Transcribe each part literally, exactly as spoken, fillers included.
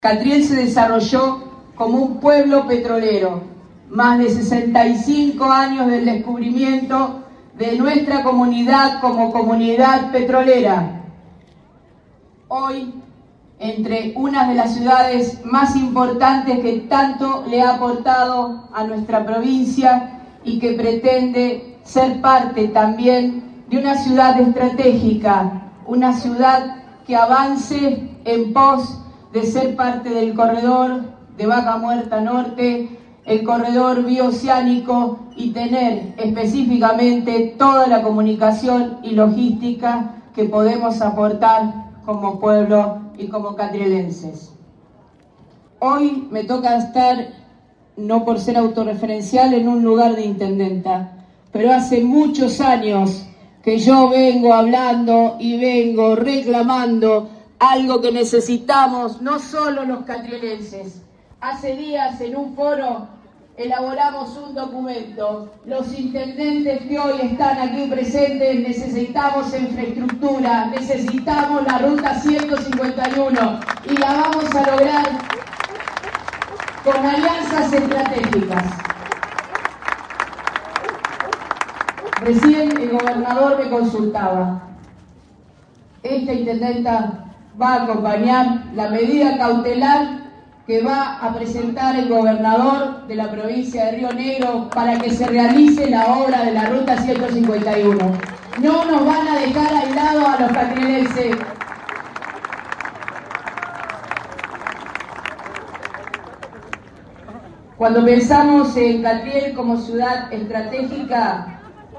Catriel se desarrolló como un pueblo petrolero, más de sesenta y cinco años del descubrimiento de nuestra comunidad como comunidad petrolera. Hoy, entre una de las ciudades más importantes que tanto le ha aportado a nuestra provincia y que pretende ser parte también de una ciudad estratégica, una ciudad que avance en pos de ser parte del corredor de Vaca Muerta Norte, el corredor bioceánico y tener específicamente toda la comunicación y logística que podemos aportar como pueblo y como catrielenses. Hoy me toca estar, no por ser autorreferencial, en un lugar de intendenta, pero hace muchos años que yo vengo hablando y vengo reclamando algo que necesitamos no solo los catrielenses. Hace días en un foro elaboramos un documento. Los intendentes que hoy están aquí presentes necesitamos infraestructura, necesitamos la ruta ciento cincuenta y uno y la vamos a lograr con alianzas estratégicas. Recién el gobernador me consultaba. Esta intendenta va a acompañar la medida cautelar que va a presentar el gobernador de la provincia de Río Negro para que se realice la obra de la ruta ciento cincuenta y uno. No nos van a dejar aislados a los catrielenses. Cuando pensamos en Catriel como ciudad estratégica,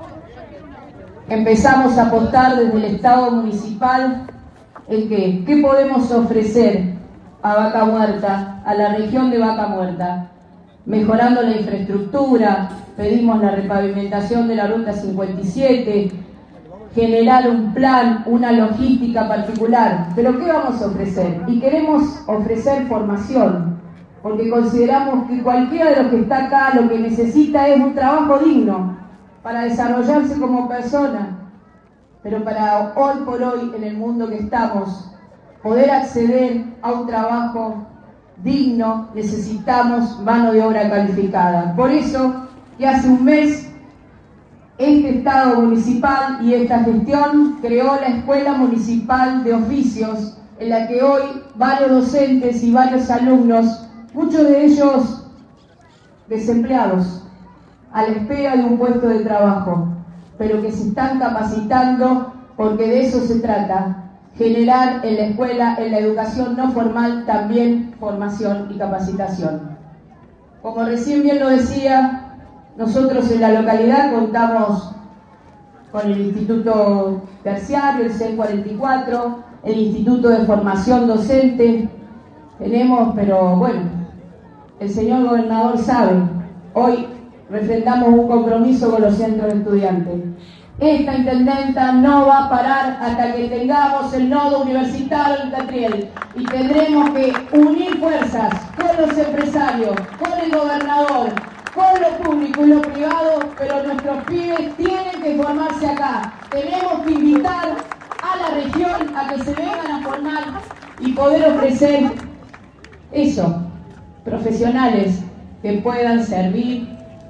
empezamos a apostar desde el Estado municipal en que, ¿qué podemos ofrecer a Vaca Muerta, a la región de Vaca Muerta? Mejorando la infraestructura, pedimos la repavimentación de la ruta cincuenta y siete, generar un plan, una logística particular. Pero ¿qué vamos a ofrecer? Y queremos ofrecer formación, porque consideramos que cualquiera de los que está acá lo que necesita es un trabajo digno para desarrollarse como persona. Pero para hoy por hoy, en el mundo que estamos, poder acceder a un trabajo digno, necesitamos mano de obra calificada. Por eso, que hace un mes, este Estado municipal y esta gestión creó la Escuela Municipal de Oficios, en la que hoy varios docentes y varios alumnos, muchos de ellos desempleados, a la espera de un puesto de trabajo, pero que se están capacitando, porque de eso se trata, generar en la escuela, en la educación no formal, también formación y capacitación. Como recién bien lo decía, nosotros en la localidad contamos con el Instituto Terciario, el C cuarenta y cuatro, el Instituto de Formación Docente, tenemos, pero bueno, el señor gobernador sabe, hoy refrendamos un compromiso con los centros de estudiantes. Esta intendenta no va a parar hasta que tengamos el nodo universitario en Catriel y tendremos que unir fuerzas con los empresarios, con el gobernador, con lo público y lo privado, pero nuestros pibes tienen que formarse acá. Tenemos que invitar a la región a que se vengan a formar y poder ofrecer eso, profesionales que puedan servir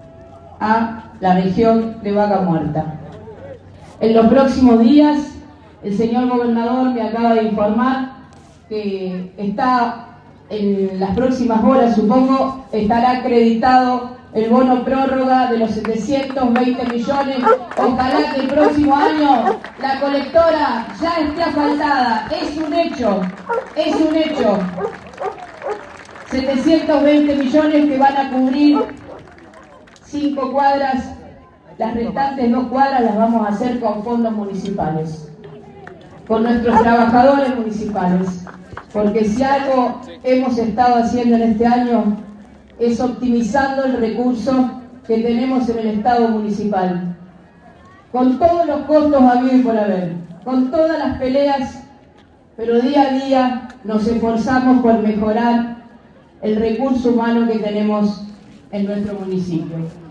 a la región de Vaca Muerta. En los próximos días, el señor gobernador me acaba de informar que está, en las próximas horas supongo, estará acreditado el bono prórroga de los setecientos veinte millones. Ojalá que el próximo año la colectora ya esté asfaltada. Es un hecho, es un hecho. setecientos veinte millones que van a cubrir cinco cuadras, las restantes dos cuadras las vamos a hacer con fondos municipales, con nuestros trabajadores municipales, porque si algo hemos estado haciendo en este año es optimizando el recurso que tenemos en el Estado municipal, con todos los costos habidos y por haber, con todas las peleas, pero día a día nos esforzamos por mejorar el recurso humano que tenemos en nuestro municipio.